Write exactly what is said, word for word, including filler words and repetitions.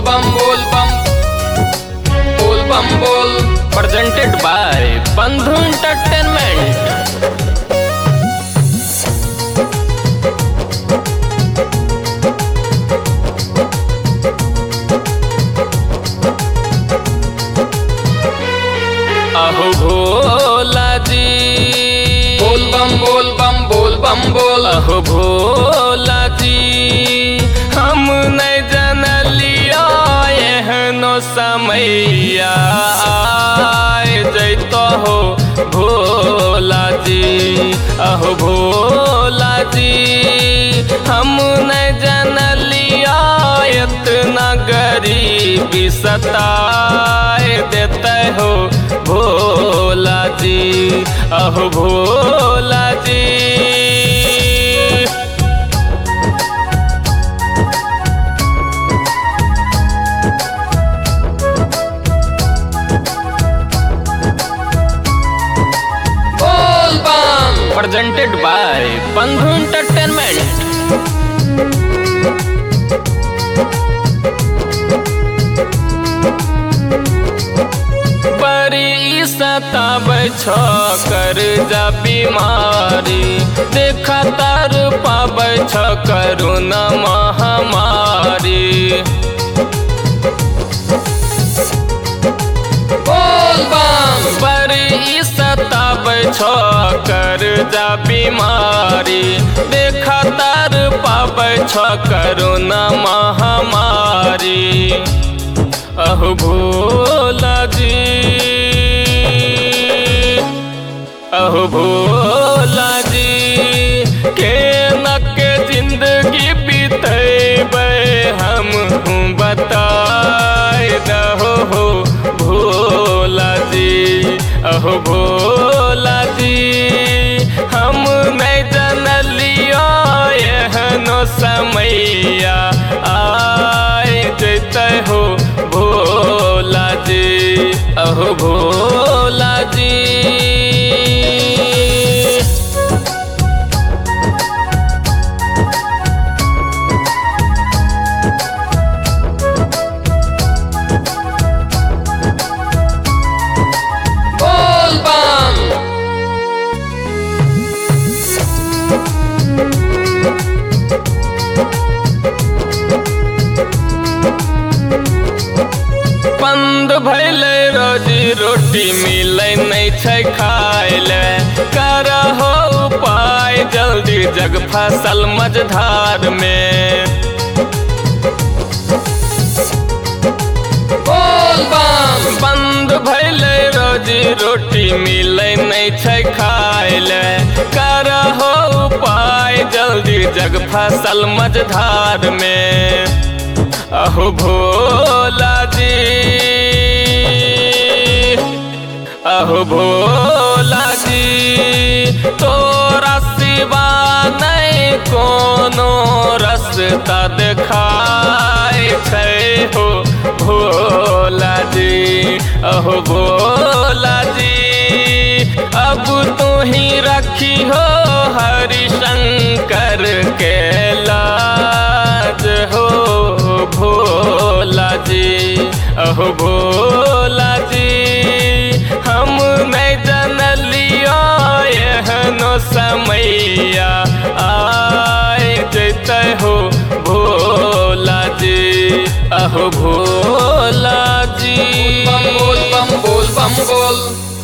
bum bol bum bol bum bol presented by Bandhu Entertainment। अहो भोला जी बोल बम बोल बम बोल बम बोल अहो भोला जी हम नहीं जनलिया एहनो समैया आए जैतो हो भोला जी। अहो भोला जी हम नहीं जनलिया इतना गरीबी सताए देते हो भोला जी। अहो भोला जी बोल बम presented by Bandhu Entertainment। सताब छो कर जा बीमारी देखा तर पाब छो करुणा महामारी। बोल बम बड़ी सताब छो कर जा बीमारी देखा तर पाब छो करुणा महामारी। अहो भोला जी अहो भोला जी के नके जिंदगी बीतेबे हम बताए दहो हो भोला जी। अहो भोला जी हम नहीं जनलिया एहनो समैया आए जैते हो भोला जी। अहो भोला जी बंद भैले रोजी रोटी मिले नहीं छै खाइले करहो उपाय जल्दी जग फसल मझधार में। बोल बम बंद भैले रोजी रोटी मिले नहीं छै खाइले करहो उपाय जल्दी जग फसल मझधार में। अहो भोला जी अहो भोला जी तोरा सिवा नहीं कोनो रास्ता देखाय छै हो भोला जी। अहो भोला जी अब तू ही रखी हो हरिशंकर के लाज हो भोला जी। अहो भोला जी हम नहीं जनलिया एहनो समैया आए जैते हो भोला जी। अहो भोला जी बोल बम बोल बम बोल